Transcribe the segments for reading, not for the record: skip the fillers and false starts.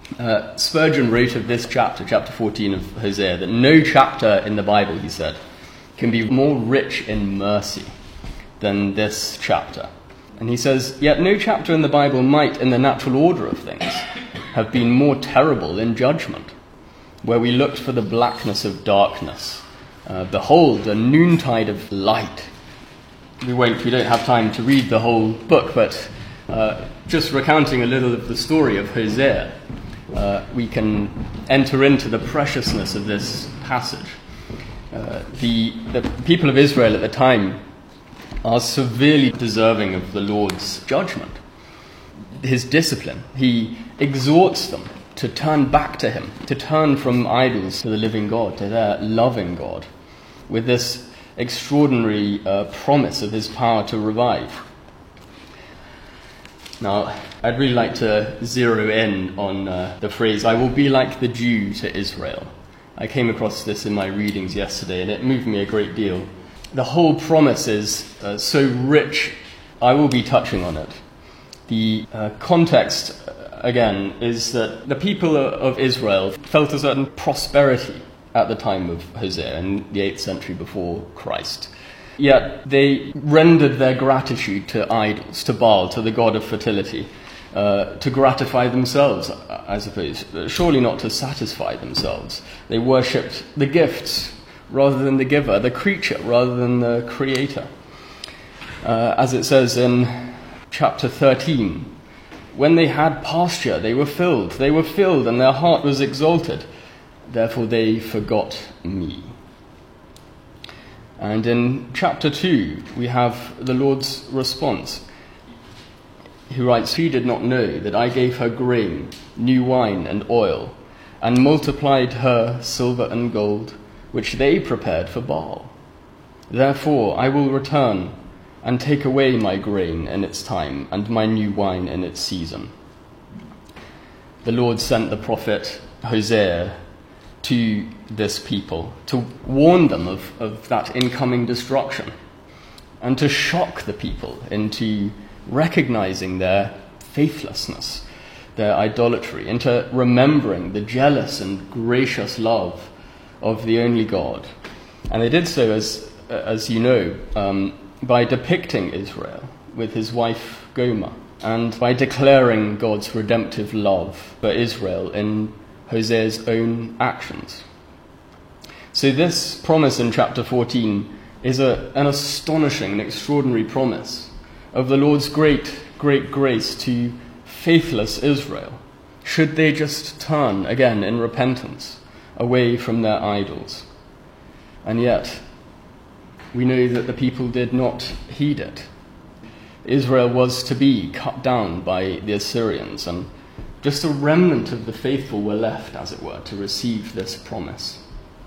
Spurgeon wrote of this chapter 14 of Hosea, that no chapter in the Bible, he said, can be more rich in mercy than this chapter. And he says, yet no chapter in the Bible might, in the natural order of things, have been more terrible in judgment, where we looked for the blackness of darkness. Behold, a noontide of light. We don't have time to read the whole book, but just recounting a little of the story of Hosea, we can enter into the preciousness of this passage. The people of Israel at the time are severely deserving of the Lord's judgment, his discipline. He exhorts them to turn back to him, to turn from idols to the living God, to their loving God, with this extraordinary promise of his power to revive. Now, I'd really like to zero in on the phrase, I will be like the Jew to Israel. I came across this in my readings yesterday, and it moved me a great deal. The whole promise is so rich, I will be touching on it. The context, again, is that the people of Israel felt a certain prosperity at the time of Hosea in the 8th century before Christ. Yet they rendered their gratitude to idols, to Baal, to the god of fertility, to gratify themselves, I suppose, surely not to satisfy themselves. They worshipped the gifts rather than the giver, the creature rather than the creator. As it says in chapter 13, when they had pasture, they were filled and their heart was exalted. Therefore they forgot me. And in chapter 2, we have the Lord's response. He writes, she did not know that I gave her grain, new wine and oil, and multiplied her silver and gold, which they prepared for Baal. Therefore I will return and take away my grain in its time, and my new wine in its season. The Lord sent the prophet Hosea to this people to warn them of that incoming destruction, and to shock the people into recognizing their faithlessness, their idolatry, into remembering the jealous and gracious love of the only God. And they did so, as you know, by depicting Israel with his wife Gomer, and by declaring God's redemptive love for Israel in Hosea's own actions. So this promise in chapter 14 is an astonishing and extraordinary promise of the Lord's great, great grace to faithless Israel, should they just turn again in repentance away from their idols. And yet, we know that the people did not heed it. Israel was to be cut down by the Assyrians, and just a remnant of the faithful were left, as it were, to receive this promise.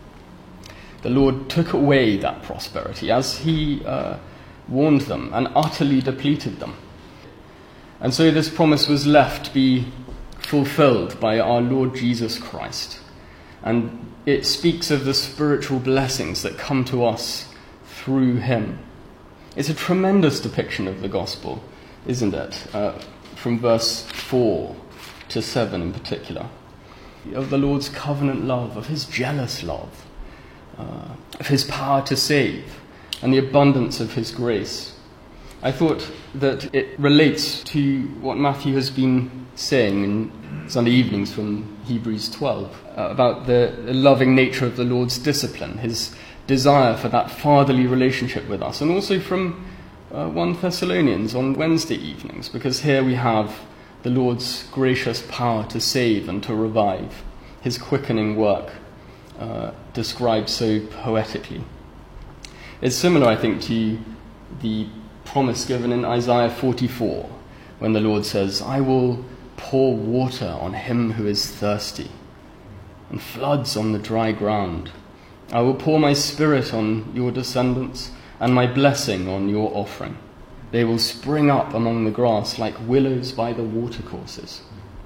The Lord took away that prosperity as he warned them, and utterly depleted them. And so this promise was left to be fulfilled by our Lord Jesus Christ. And it speaks of the spiritual blessings that come to us through him. It's a tremendous depiction of the gospel, isn't it? From verse 4 to 7 in particular. Of the Lord's covenant love, of his jealous love, of his power to save, and the abundance of his grace. I thought that it relates to what Matthew has been saying in Sunday evenings from Hebrews 12, about the loving nature of the Lord's discipline, his desire for that fatherly relationship with us, and also from 1 Thessalonians on Wednesday evenings, because here we have the Lord's gracious power to save and to revive, his quickening work described so poetically. It's similar, I think, to the promise given in Isaiah 44, when the Lord says, I will pour water on him who is thirsty, and floods on the dry ground. I will pour my spirit on your descendants, and my blessing on your offering. They will spring up among the grass like willows by the watercourses.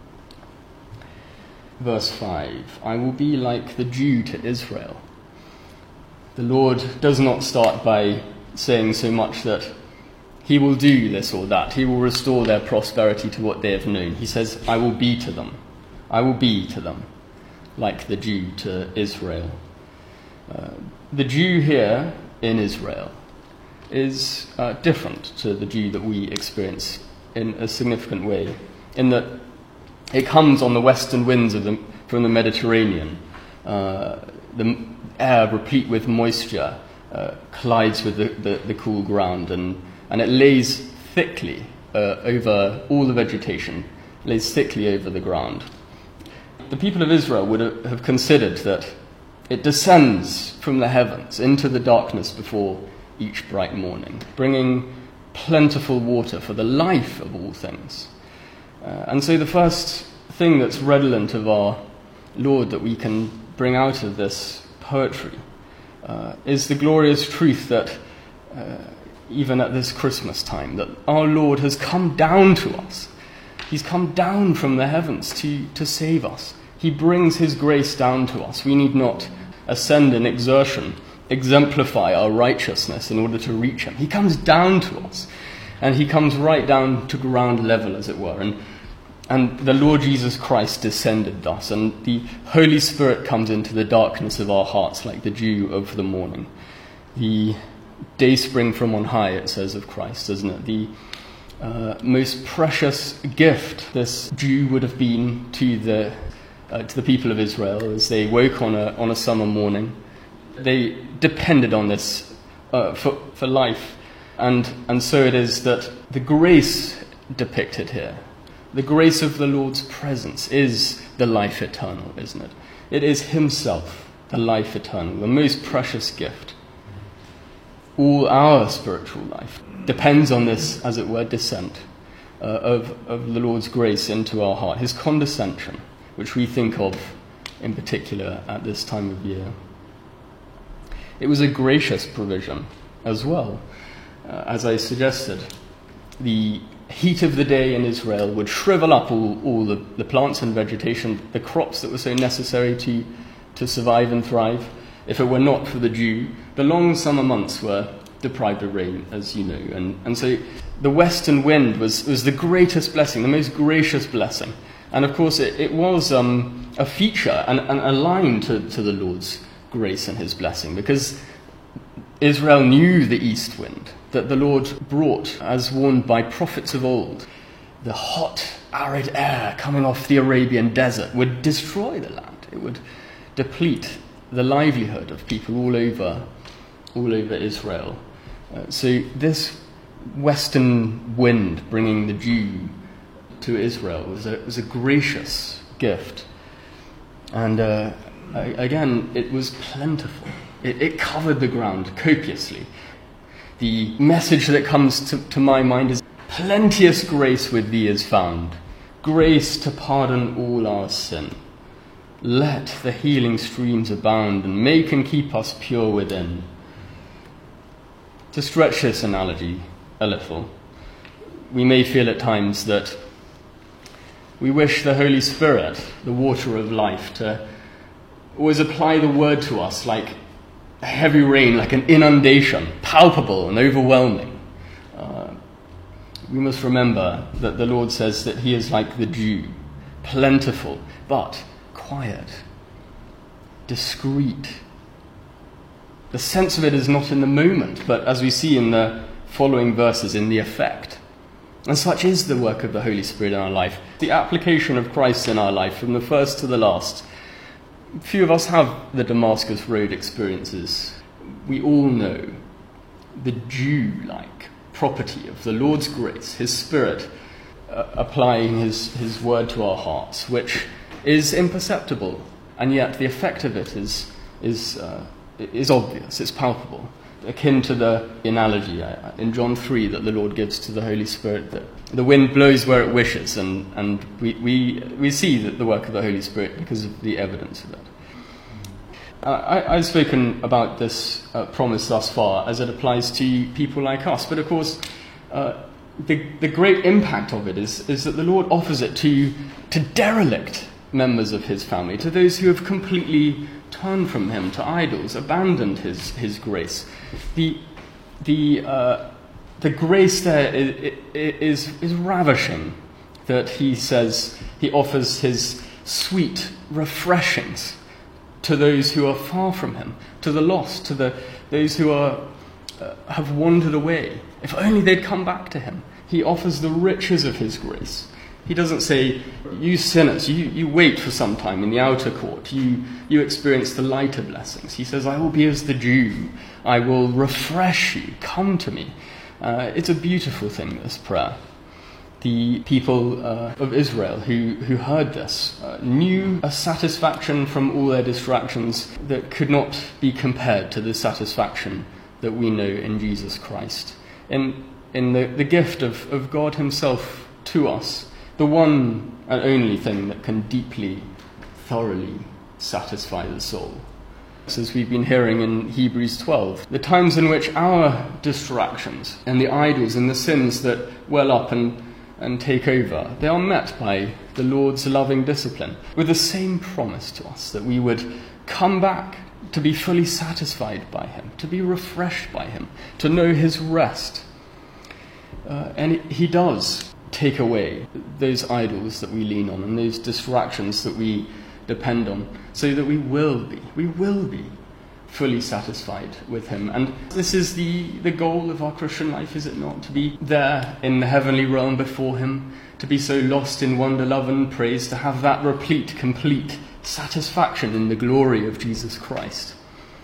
Verse 5, I will be like the dew to Israel. The Lord does not start by saying so much that he will do this or that. He will restore their prosperity to what they have known. He says, I will be to them. I will be to them like the Jew to Israel. The Jew here in Israel is different to the Jew that we experience in a significant way, in that it comes on the western winds from the Mediterranean. The air, replete with moisture, collides with the cool ground, and it lays thickly over all the vegetation, lays thickly over the ground. The people of Israel would have considered that it descends from the heavens into the darkness before each bright morning, bringing plentiful water for the life of all things. And so the first thing that's redolent of our Lord that we can bring out of this poetry is the glorious truth that even at this Christmas time, that our Lord has come down to us. He's come down from the heavens to save us. He brings his grace down to us. We need not ascend in exertion, exemplify our righteousness in order to reach him. He comes down to us, and he comes right down to ground level, as it were. And the Lord Jesus Christ descended thus, and the Holy Spirit comes into the darkness of our hearts like the dew of the morning. The day spring from on high, it says of Christ, doesn't it? The most precious gift this dew would have been to the people of Israel as they woke on a summer morning. They depended on this for life, and so it is that the grace depicted here, the grace of the Lord's presence, is the life eternal, isn't it? It is himself, the life eternal, the most precious gift. All our spiritual life depends on this, as it were, descent of the Lord's grace into our heart, his condescension, which we think of in particular at this time of year. It was a gracious provision as well. As I suggested, the heat of the day in Israel would shrivel up all the plants and vegetation, the crops that were so necessary to survive and thrive. If it were not for the dew, the long summer months were deprived of rain, as you know. And so the western wind was the greatest blessing, the most gracious blessing. And of course it was a feature and a line to the Lord's grace and his blessing, because Israel knew the east wind that the Lord brought, as warned by prophets of old. The hot, arid air coming off the Arabian desert would destroy the land. It would deplete the livelihood of people all over Israel. So this western wind bringing the dew to Israel was a gracious gift. And again, it was plentiful. It covered the ground copiously. The message that comes to my mind is, plenteous grace with thee is found, grace to pardon all our sin. Let the healing streams abound, and make and keep us pure within. To stretch this analogy a little, we may feel at times that we wish the Holy Spirit, the water of life, to always apply the word to us like a heavy rain, like an inundation, palpable and overwhelming. We must remember that the Lord says that he is like the dew, plentiful, but quiet, discreet. The sense of it is not in the moment, but as we see in the following verses, in the effect. And such is the work of the Holy Spirit in our life, the application of Christ in our life from the first to the last. Few of us have the Damascus Road experiences. We all know the dew-like property of the Lord's grace, his Spirit applying his word to our hearts, which is imperceptible, and yet the effect of it is obvious, it's palpable. Akin to the analogy in John 3 that the Lord gives to the Holy Spirit, that the wind blows where it wishes, and we see that the work of the Holy Spirit because of the evidence of that. I've spoken about this promise thus far as it applies to people like us, but of course the great impact of it is that the Lord offers it to derelict members of his family, to those who have completely turned from him to idols, abandoned his grace. The grace there is ravishing, that he says he offers his sweet refreshings to those who are far from him, to the lost, to those who have wandered away. If only they'd come back to him. He offers the riches of his grace. He doesn't say, you sinners, you wait for some time in the outer court. You experience the lighter blessings. He says, I will be as the dew. I will refresh you. Come to me. It's a beautiful thing, this prayer. The people of Israel who heard this knew a satisfaction from all their distractions that could not be compared to the satisfaction that we know in Jesus Christ. In the gift of God himself to us, the one and only thing that can deeply, thoroughly satisfy the soul. As we've been hearing in Hebrews 12, the times in which our distractions and the idols and the sins that well up and take over, they are met by the Lord's loving discipline with the same promise to us that we would come back to be fully satisfied by him, to be refreshed by him, to know his rest. And he does take away those idols that we lean on and those distractions that we depend on, so that we will be fully satisfied with him. And this is the goal of our Christian life, is it not? To be there in the heavenly realm before him, to be so lost in wonder, love and praise, to have that replete, complete satisfaction in the glory of Jesus Christ.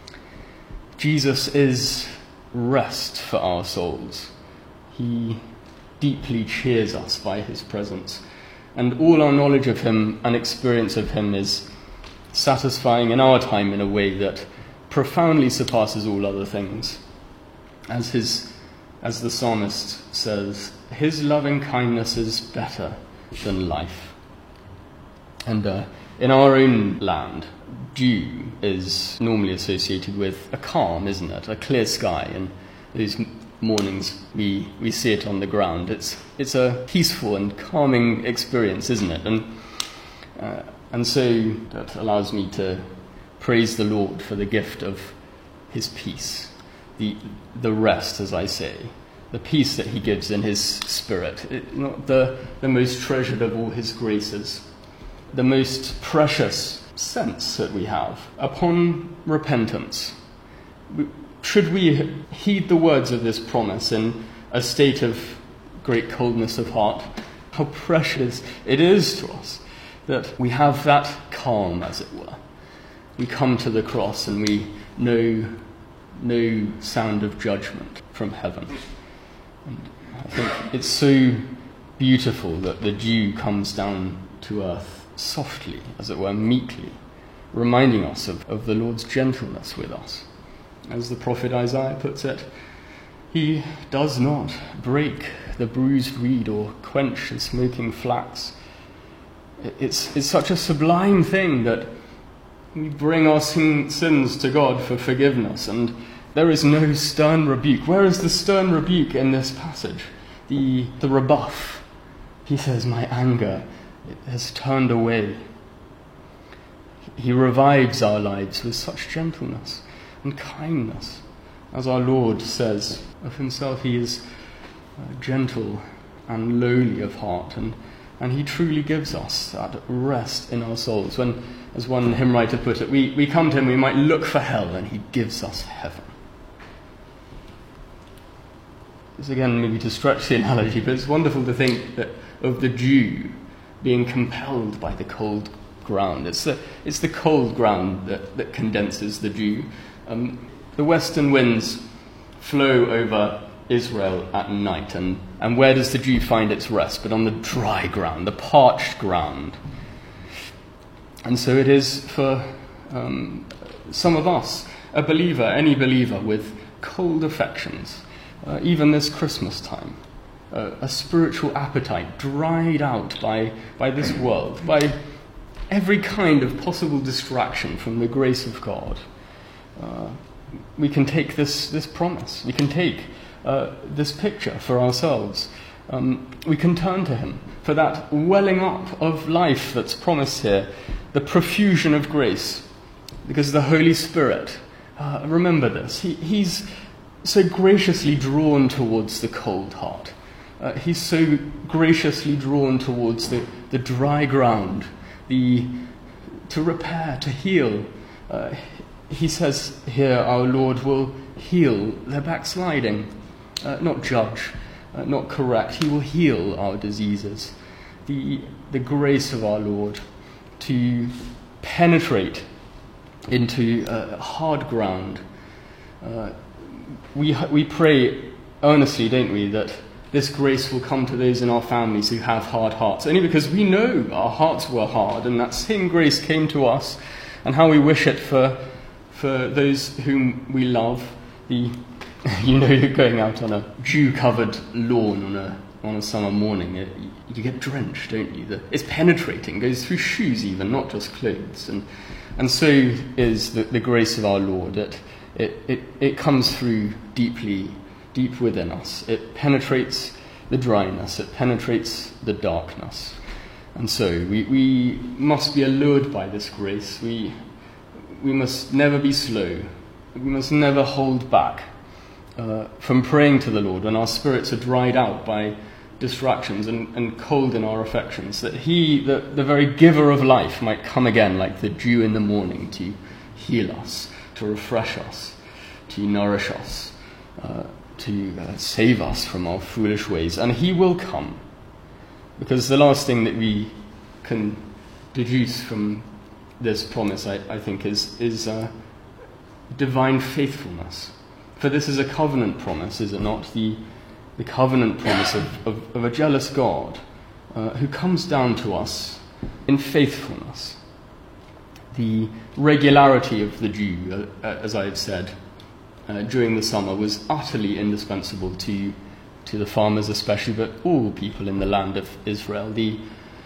Jesus is rest for our souls. He deeply cheers us by his presence. And all our knowledge of him and experience of him is satisfying in our time in a way that profoundly surpasses all other things. As the psalmist says, his loving kindness is better than life. And in our own land, dew is normally associated with a calm, isn't it? A clear sky, and those mornings we see it on the ground. It's a peaceful and calming experience, isn't it? And so that allows me to praise the Lord for the gift of his peace, the rest, as I say, the peace that he gives in his Spirit, not the most treasured of all his graces, the most precious sense that we have upon repentance. Should we heed the words of this promise in a state of great coldness of heart, how precious it is to us that we have that calm, as it were. We come to the cross and we know no sound of judgment from heaven. And I think it's so beautiful that the dew comes down to earth softly, as it were, meekly, reminding us of the Lord's gentleness with us. As the prophet Isaiah puts it, he does not break the bruised reed or quench the smoking flax. It's such a sublime thing that we bring our sins to God for forgiveness, and there is no stern rebuke. Where is the stern rebuke in this passage? The rebuff. He says, my anger has turned away. He revives our lives with such gentleness and kindness. As our Lord says of himself, he is gentle and lowly of heart, and he truly gives us that rest in our souls. When, as one hymn writer put it, we come to him, we might look for hell, and he gives us heaven. This again, maybe to stretch the analogy, but it's wonderful to think that of the dew being compelled by the cold ground. It's the cold ground that condenses the dew. The western winds flow over Israel at night, and where does the dew find its rest but on the dry ground, the parched ground? And so it is for some of us, a believer, any believer with cold affections, even this Christmas time, a spiritual appetite dried out by this world, by every kind of possible distraction from the grace of God. We can take this promise. We can take this picture for ourselves. We can turn to him for that welling up of life that's promised here, the profusion of grace, because the Holy Spirit, remember this, he's so graciously drawn towards the cold heart. He's so graciously drawn towards the dry ground to repair, to heal. He says here our Lord will heal their backsliding, not judge, not correct. He will heal our diseases. The grace of our Lord to penetrate into hard ground. We pray earnestly, don't we, that this grace will come to those in our families who have hard hearts, only because we know our hearts were hard, and that same grace came to us, and how we wish it for those whom we love. You're going out on a dew-covered lawn on a summer morning, you get drenched, don't you? It's penetrating, goes through shoes even, not just clothes. And so is the grace of our Lord. It comes through deep within us. It penetrates the dryness. It penetrates the darkness. And so we must be allured by this grace. We must never be slow. We must never hold back from praying to the Lord when our spirits are dried out by distractions and cold in our affections, that He, the very giver of life, might come again like the dew in the morning to heal us, to refresh us, to nourish us, to save us from our foolish ways. And He will come, because the last thing that we can deduce from this promise, I think, is divine faithfulness. For this is a covenant promise, is it not? The covenant promise of a jealous God who comes down to us in faithfulness. The regularity of the dew, as I have said, during the summer was utterly indispensable to the farmers especially, but all people in the land of Israel. The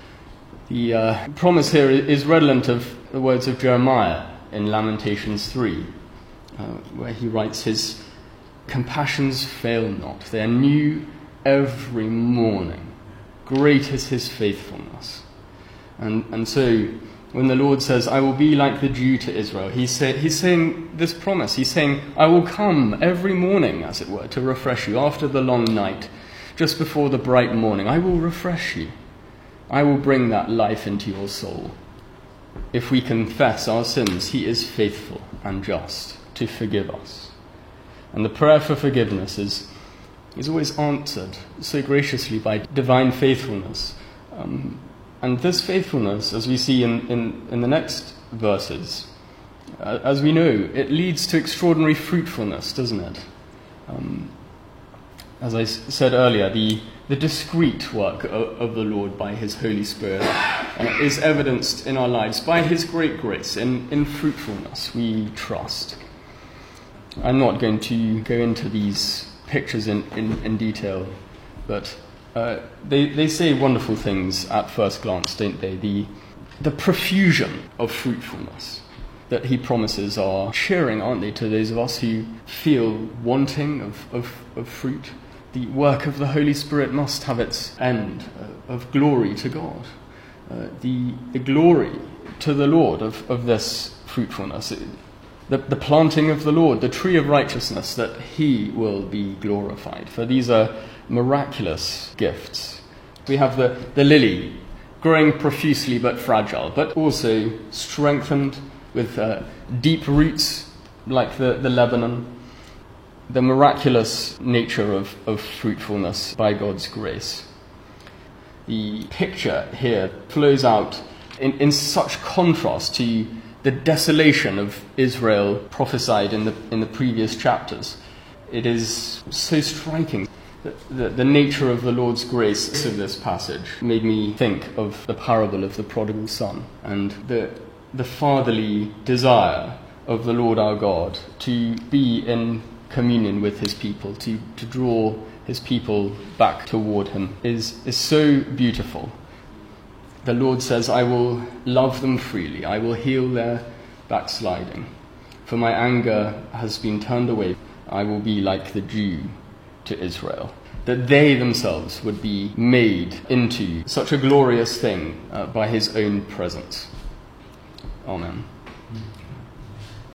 promise here is redolent of the words of Jeremiah in Lamentations 3, where he writes, "His compassions fail not, they are new every morning. Great is His faithfulness." And so when the Lord says, "I will be like the dew to Israel," He's saying this promise. He's saying, "I will come every morning, as it were, to refresh you after the long night, just before the bright morning. I will refresh you. I will bring that life into your soul." If we confess our sins, He is faithful and just to forgive us. And the prayer for forgiveness is always answered so graciously by divine faithfulness. And this faithfulness, as we see in the next verses, as we know, it leads to extraordinary fruitfulness, doesn't it? As I said earlier, the discreet work of the Lord by His Holy Spirit is evidenced in our lives by His great grace. In fruitfulness we trust. I'm not going to go into these pictures in detail, but they say wonderful things at first glance, don't they? The profusion of fruitfulness that He promises are cheering, aren't they, to those of us who feel wanting of fruit. The work of the Holy Spirit must have its end of glory to God. The glory to the Lord of this fruitfulness. The planting of the Lord, the tree of righteousness, that He will be glorified. For these are miraculous gifts. We have the lily, growing profusely but fragile, but also strengthened with deep roots like the Lebanon. The miraculous nature of fruitfulness by God's grace. The picture here flows out in such contrast to the desolation of Israel prophesied in the previous chapters. It is so striking. The nature of the Lord's grace of this passage made me think of the parable of the prodigal son and the fatherly desire of the Lord our God to be in communion with His people, to draw His people back toward Him is so beautiful. The Lord says, "I will love them freely. I will heal their backsliding. For my anger has been turned away. I will be like the dew to Israel." That they themselves would be made into such a glorious thing by His own presence. Amen.